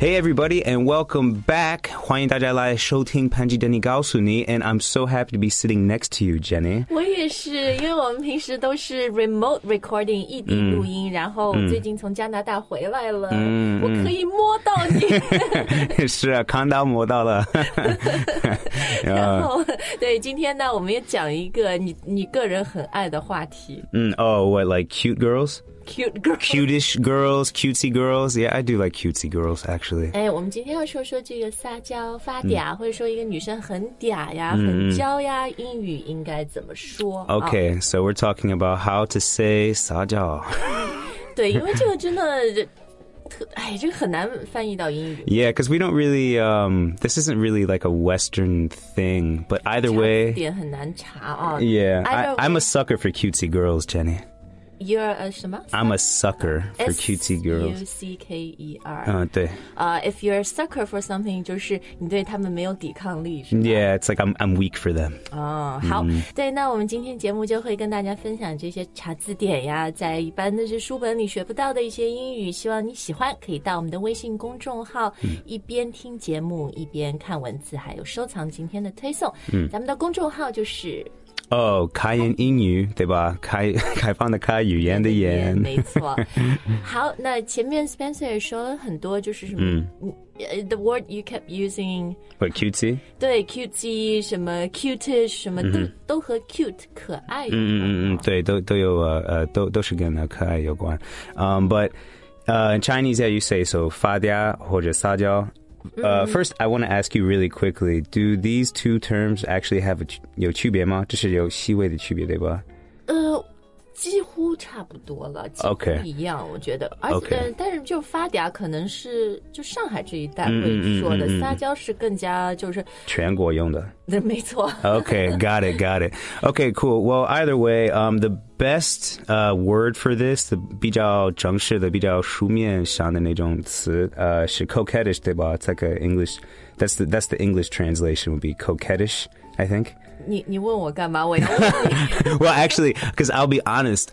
Hey everybody and welcome back. 欢迎大家来收听潘吉 Danny 告诉你 and I'm so happy to be sitting next to you, Jenny. 我也是，因为我们平时都是 remote recording 异地录音，然后最近从加拿大回来了，我可以摸到你。 是啊，看到摸到了。 然后对，今天呢，我们也讲一个你个人很爱的话题。 What, like cute girls? Cute girls. Cutish girls, cutesy girls. Yeah, I do like cutesy girls, actually. 我们今天要说这个撒娇发嗲，或者说一个女生很嗲呀、很娇呀，英语应该怎么说 Okay, so we're talking about how to say 撒娇。 对，因为这个真的这个很难翻译到英语。 Yeah, because we don't really, this isn't really like a Western thing, but either way. 点很难查啊。 Yeah, I'm a sucker for cutesy girls, Jenny. You're a 什么 I'm a sucker for cutesy girls. S-U-C-K-E-R. 对。 If you're a sucker for something, 就是你对他们没有抵抗力，是吧？ Yeah, it's like I'm weak for them. 好，对，那我们今天节目就会跟大家分享这些查字典呀，在一般的书本里学不到的一些英语，希望你喜欢，可以到我们的微信公众号，一边听节目一边看文字，还有收藏今天的推送。咱们的公众号就是开言英语，对吧？开放的开，语言的言， 没错。好，那前面 Spencer 也说了很多，就是什么the word you kept using. What, cutesy? 对 ，cutesy 什么 cutish 什么都和 cute 可爱有关。 对，都有都是跟可爱有关。But in Chinese, yeah, you say so 发嗲或者撒娇。First, I want to ask you really quickly, do these two terms actually have 有区别吗？这是有细微的区别，对吧？ 几乎差不多了，几乎一样，我觉得。而且，但是就发嗲可能是就上海这一带会说的，撒娇是更加就是全国用的。 没错。 Okay, got it. Okay, cool. Well, either way, the best word for this, 比较正式的、比较书面上的那种词，是 coquettish, 对吧？这个 English, that's the English translation would be coquettish, I think. 你问我干嘛？我要问你。 Well, actually, because I'll be honest,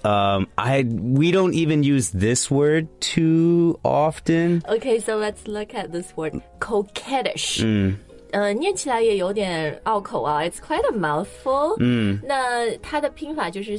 we don't even use this word too often. Okay, so let's look at this word, coquettish. 念起来也有点拗口啊 ，It's quite a mouthful. 那它的拼法就是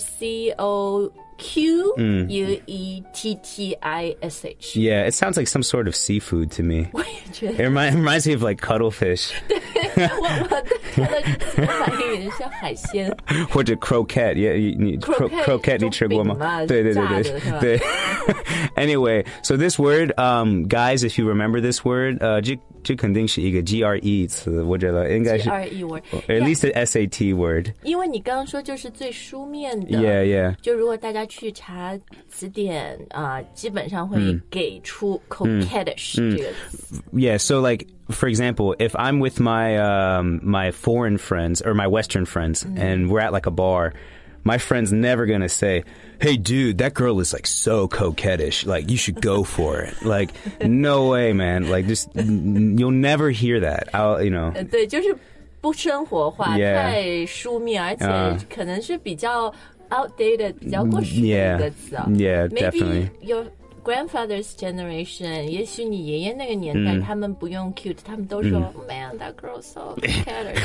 COQUETTISH. Yeah, it sounds like some sort of seafood to me. 我也觉得 It reminds me of like cuttlefish. 我的反应也像海鲜。 或者 croquette, yeah, 你 croquette 你吃过吗？对。Anyway, so this word, guys, if you remember this word, 这肯定是一个 GRE 词，我觉得应该是 GRE word, at least an SAT word. 因为你刚刚说就是最书面的 Yeah. 就如果大家去查词典基本上会给出 coquettish 这个词。 Yeah, so like for example, if I'm with my my foreign friends or my Western friends and we're at like a bar, my friend's never gonna say, "Hey, dude, that girl is like so coquettish. Like, you should go for it." Like, no way, man. Like, just you'll never hear that. 对，就是不生活化，太书面，而且可能是比较 outdated、比较过时的一个词啊。 Yeah, Maybe definitely. your grandfather's generation, 也许你爷爷那个年代，他们不用 cute，他们都说 Man, that girl so coquettish.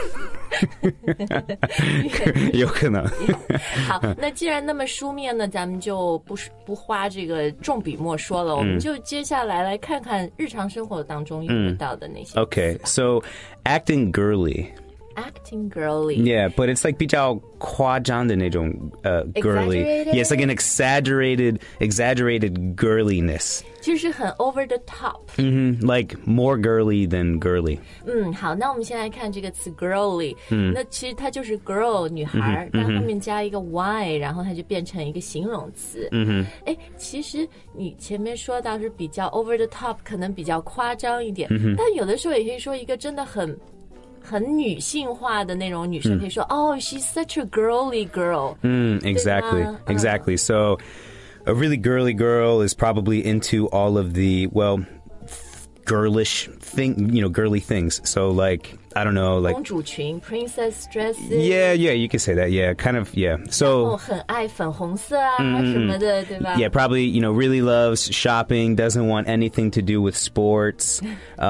有可能。 好，那既然那么书面呢，咱们就不花这个重笔墨说了，我们就接下来看看日常生活当中用得到的那些。 Okay, so acting girly.Acting girly. Yeah, but it's like 比较夸张的那种girly. Yeah, it's like an exaggerated girliness. 就是很 over the top. Like more girly than girly. 好，那我们先来看这个词 girly. 那其实它就是 girl 女孩，但后面加一个 y， 然后它就变成一个形容词。其实你前面说到是比较 over the top， 可能比较夸张一点，但有的时候也可以说一个真的很女性化的那种女生可以说she's such a girly girl. Exactly. So a really girly girl is probably into all of the, well, girly things. So like I don't know, like 公主裙 princess dresses. yeah, you could say that. Yeah, kind of. Yeah. 然后 So 很爱粉红色啊什么的，对吧？ yeah, probably really loves shopping, doesn't want anything to do with sports.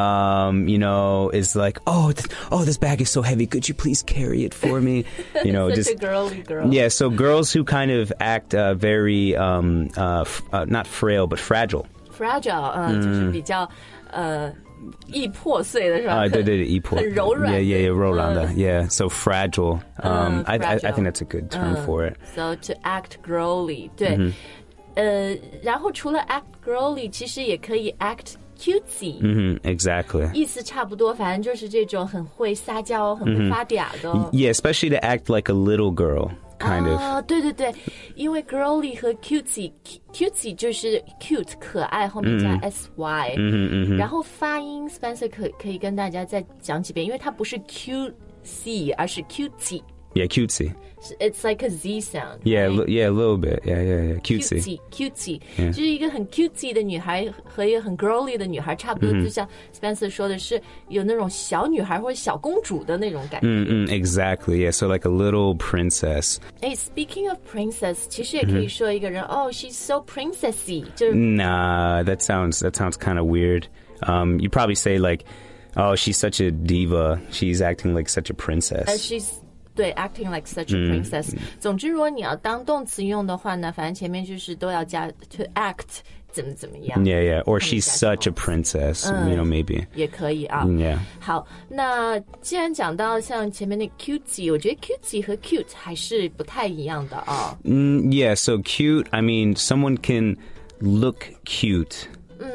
Is like this bag is so heavy. Could you please carry it for me? Such just a girly girl. yeah. So girls who kind of act very not frail but fragile. Fragile, 就是比较易破碎的是吧？ 对，易破。 很柔软的。 Yeah, 柔软的。Yeah, so fragile. I fragile. think that's a good term for it. So to act girly, 对。然后除了 act girly， 其实也可以 act cutesy. Exactly. 意思差不多，反正就是这种很会撒娇、很会发嗲的。 Yeah, especially to act like a little girl. Kind of. 对，因为 girly 和 cutesy 就是 cute 可爱后面加 sy，然后发音 Spencer 可以跟大家再讲几遍，因为它不是 cutesy 而是 cutesy。 Yeah, cutesy. It's like a Z sound. Yeah, right? a little bit. Yeah. Cutesy. Cutesy. 就是一个很 cutesy 的女孩和一个很 girly 的女孩，差不多就像 Spencer 说的是有那种小女孩或者小公主的那种感觉。 Exactly. Yeah, so like a little princess. Speaking of princess， 其实也可以说一个人she's so princessy， 就是 Nah, that sounds kind of weird. You probably say like, oh, she's such a diva. She's acting like such a princess. she's 对 acting like such a princess。总之，如果你要当动词用的话呢，反正前面就是都要加 to act 怎么样。 Yeah. Or she's such a princess. Maybe. 也可以啊。 Yeah. 好，那既然讲到像前面那 cutesy， 我觉得 cutesy 和 cute 还是不太一样的啊。 Yeah. So cute. I mean, someone can look cute,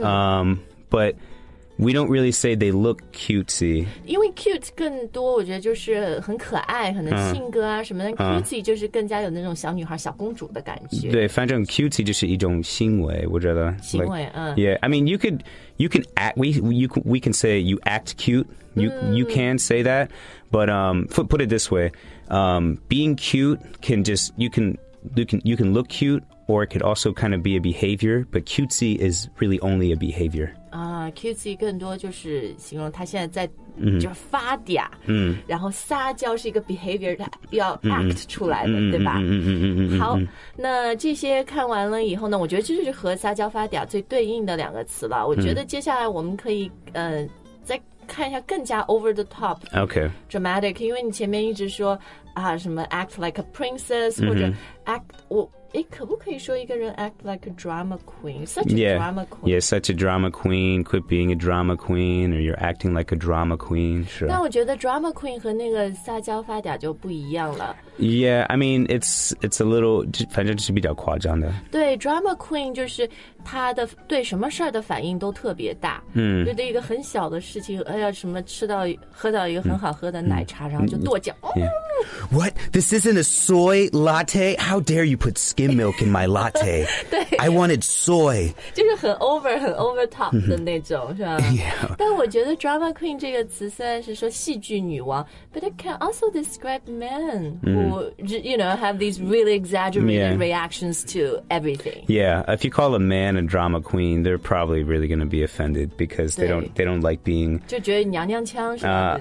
but we don't really say they look cutesy. 因为 cute 更多，我觉得就是很可爱，可能性格啊什么的。cutesy 就是更加有那种小女孩、小公主的感觉。 对，反正 cutesy 就是一种行为，我觉得。 行为， Yeah, I mean, you can act. We can say you act cute. You can say that, but put it this way: being cute can just you can look cute, or it could also kind of be a behavior. But cutesy is really only a behavior. cutesy 更多就是形容他现在在就是发嗲，然后撒娇是一个 behavior， 他要 act 出来的，对吧？好，那这些看完了以后呢，我觉得这就是和撒娇发嗲最对应的两个词了。我觉得接下来我们可以再看一下更加 over the top Okay. dramatic， 因为你前面一直说什么 act like a princess，或者 act 可不可以说一个人 act like a drama queen? Such a drama queen. Yeah, such a drama queen. Quit being a drama queen, or you're acting like a drama queen. Sure. 但我觉得 drama queen 和那个撒娇发嗲就不一样了。 Yeah, I mean, it's a little, 反正就是比较夸张的。 对 drama queen 就是她的对什么事儿的反应都特别大。就对一个很小的事情，什么喝到一个很好喝的奶茶，然后就跺脚。 What? This isn't a soy latte? How dare you put skim milk in my latte? I wanted soy. 就是很 over top 的那种，是吧？ Yeah. 但我觉得 drama queen 这个词虽然是说戏剧女王 ，but it can also describe men who have these really exaggerated reactions to everything. Yeah, if you call a man a drama queen, they're probably really going to be offended because they don't like being 就觉得娘娘腔是吧？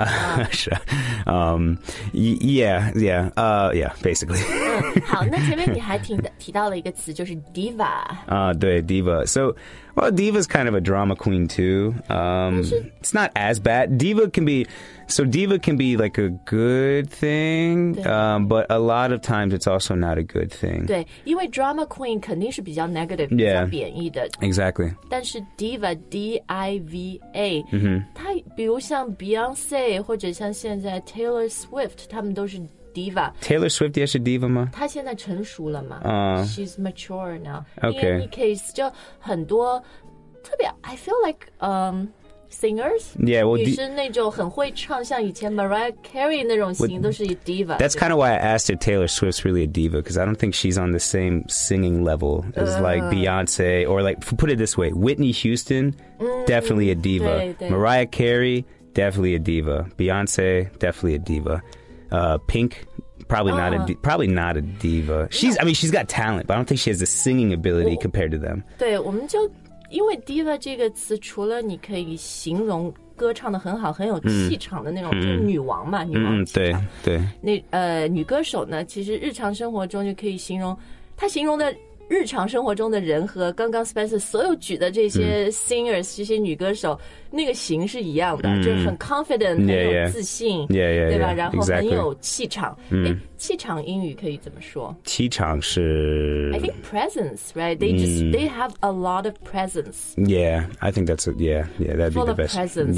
Yeah, basically. 好，那前面你还提到了一个词，就是 diva。 对 diva. So, well, diva's kind of a drama queen too. It's not as bad. Diva can be like a good thing, but a lot of times it's also not a good thing. 对，因为 drama queen 肯定是比较 negative， 比较贬义的。 Exactly. 但是 diva D-I-V-A， 它比如像 Beyonce 或者像现在 Taylor Swift， 他们都是 diva。 Taylor Swift 也是 diva 吗？ 她现在成熟了嘛？She's mature now. Okay. In any case， 就很多特别 I feel like singers， Yeah, well, 女生那种很会唱，像以前 Mariah Carey 那种型都是 diva。 That's kind of why I asked if Taylor Swift's really a diva, because I don't think she's on the same singing level as like Beyonce, or like, put it this way, Whitney Houston, definitely a diva. 对。 Mariah Carey, definitely a diva. Beyonce, definitely a diva. Pink, probably not a diva. She's got talent, but I don't think she has the singing ability compared to them. 对，我们就因为 diva 这个词，除了你可以形容歌唱得很好，很有气场的那种，就是女王嘛，女王气场。 对。 那女歌手呢，其实日常生活中就可以形容，她形容的日常生活中的人和刚刚 Spencer 所有举的这些 singers 这些女歌手那个型是一样的，就是很 confident 很有自信，对吧？然后很有气场。气场英语可以怎么说？ 气场是 I think presence, right? They have a lot of presence. Yeah, I think that's that'd be the best. Presence.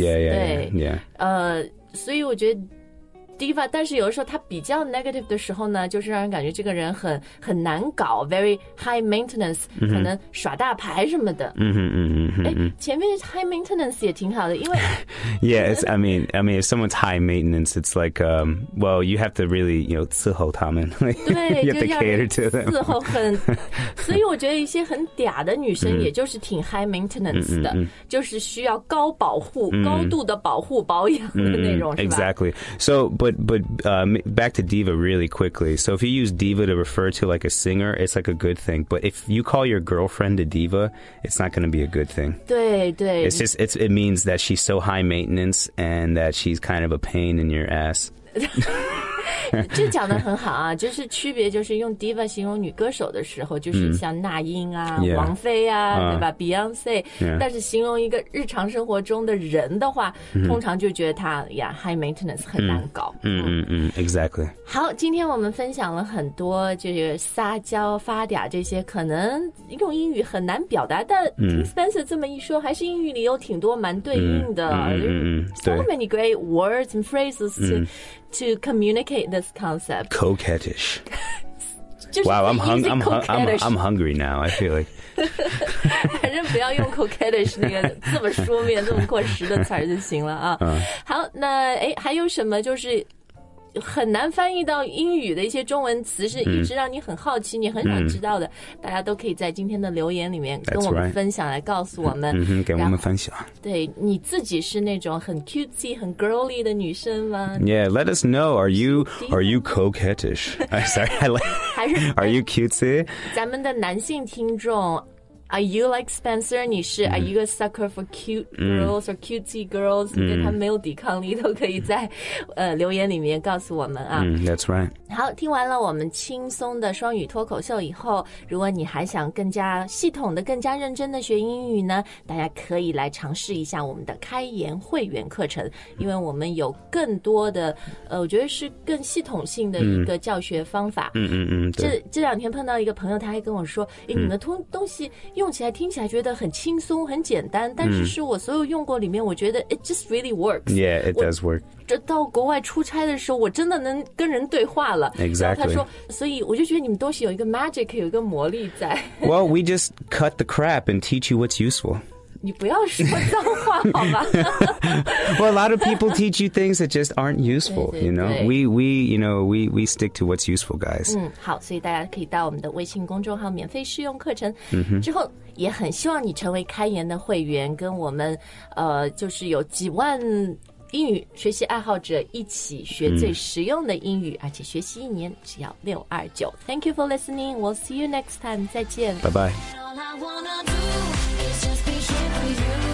Yeah. 所以我觉得diva， 但是有的时候他比较 negative 的时候呢，就是让人感觉这个人很难搞 ，very high maintenance，可能耍大牌什么的。前面 high maintenance 也挺好的，因为 Yeah, I mean, if someone's high maintenance, it's like, well, you have to really, 伺候他们， 对， you have to cater to them. 伺候所以我觉得一些很嗲的女生，也就是挺 high maintenance 的，就是需要高保护、高度的保护保养的那种，是吧 Exactly. So, but back to diva really quickly. So if you use diva to refer to like a singer, it's like a good thing. But if you call your girlfriend a diva, it's not going to be a good thing. 对。 It's just it means that she's so high maintenance and that she's kind of a pain in your ass. 这讲得很好啊，就是区别就是用 diva 形容女歌手的时候，就是像那英啊、王菲啊，对吧 ？Beyonce， 但是形容一个日常生活中的人的话，通常就觉得他high maintenance 很难搞。 Exactly. 好，今天我们分享了很多这个撒娇发嗲这些可能用英语很难表达，但听 Spencer 这么一说，还是英语里有挺多蛮对应的。So many great words and phrases to communicate this concept. Coquettish. 就是 Wow, I'm coquettish. hungry now. I feel like. 反正不要用 coquettish 那个这么书面、这么过时的词儿就行了啊。好，那还有什么就是很难翻译到英语的一些中文词，是一直让你很好奇、你很想知道的，大家都可以在今天的留言里面跟我们分享，来告诉我们。 给我们分享。 对，你自己是那种很 cutesy、很 girly 的女生吗 Yeah, let us know. Are you coquettish? Sorry, Are you cutesy? 咱们的男性听众。Are you like Spencer? 你是 Are you a sucker for cute girls or cutesy girls? 你对他没有抵抗力，都可以在留言里面告诉我们啊。 That's right. 好，听完了我们轻松的双语脱口秀以后，如果你还想更加系统的、更加认真的学英语呢，大家可以来尝试一下我们的开言会员课程，因为我们有更多的我觉得是更系统性的一个教学方法。这两天碰到一个朋友，他还跟我说，你们的东西用起来听起来觉得很轻松很简单，但是我所有用过里面，我觉得 it just really works. Yeah, it does work. 这到国外出差的时候，我真的能跟人对话了。 Exactly. 他说，所以我就觉得你们东西有一个 magic， 有一个魔力在。 Well, we just cut the crap and teach you what's useful. 你不要说脏话好吧 Well, a lot of people teach you things that just aren't useful, 对 you know. We stick to what's useful, guys. 好，所以大家可以到我们的微信公众号免费试用课程，之后也很希望你成为开言的会员，跟我们就是有几万英语学习爱好者一起学最实用的英语，而且学习1年只要629。Thank you for listening. We'll see you next time. 再见。 Bye bye. All I wanna do is just be here for you.